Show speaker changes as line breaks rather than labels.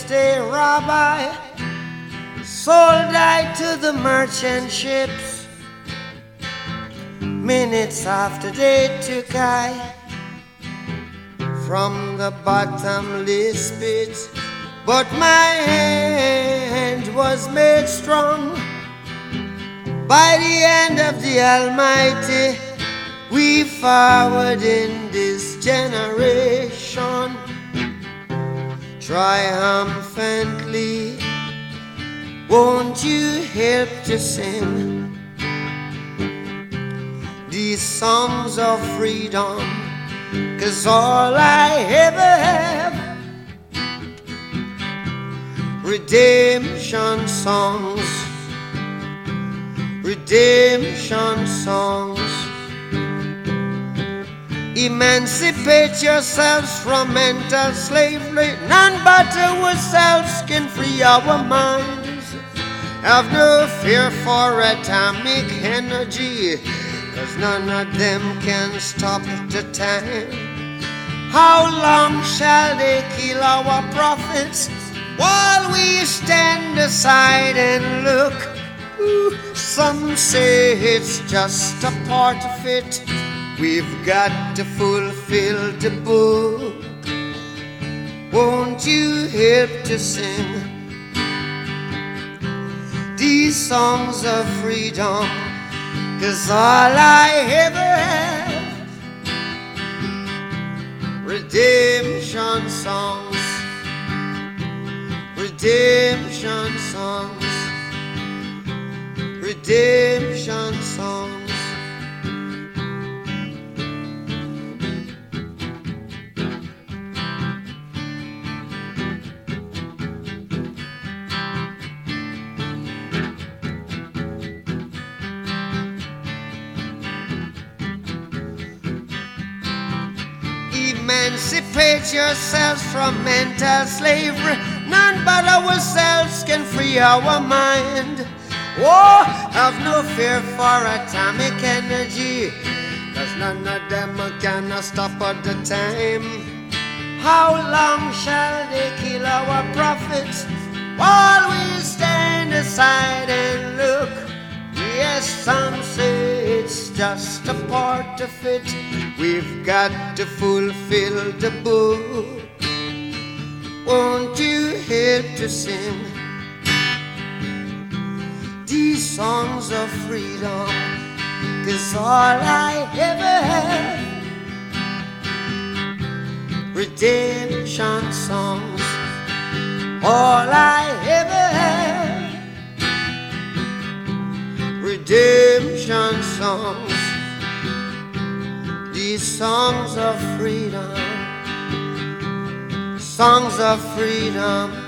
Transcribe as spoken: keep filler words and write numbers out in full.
day, Rabbi sold I to the merchant ships. Minutes after they took I from the bottomless pit, but my hand was made strong by the hand of the Almighty. We forward in this generation triumphantly. Won't you help to sing these songs of freedom? 'Cause all I ever have, redemption songs, redemption songs. Emancipate yourselves from mental slavery. None but ourselves can free our minds. Have no fear for atomic energy, 'cause none of them can stop the time. How long shall they kill our prophets while we stand aside and look? Ooh, some say it's just a part of it. We've got to fulfill the book. Won't you help to sing these songs of freedom? 'Cause all I ever have, redemption songs, redemption songs, redemption songs. Emancipate yourselves from mental slavery. None but ourselves can free our mind. Oh, have no fear for atomic energy, 'cause none of them are gonna stop at the time. How long shall they kill our prophets while we stand aside and look? Yes, some say it's just a part of it. We've got to fulfill the book. Won't you help to sing these songs of freedom? 'Cause all I ever have, redemption songs. All I ever have, redemption songs. These songs of freedom, songs of freedom.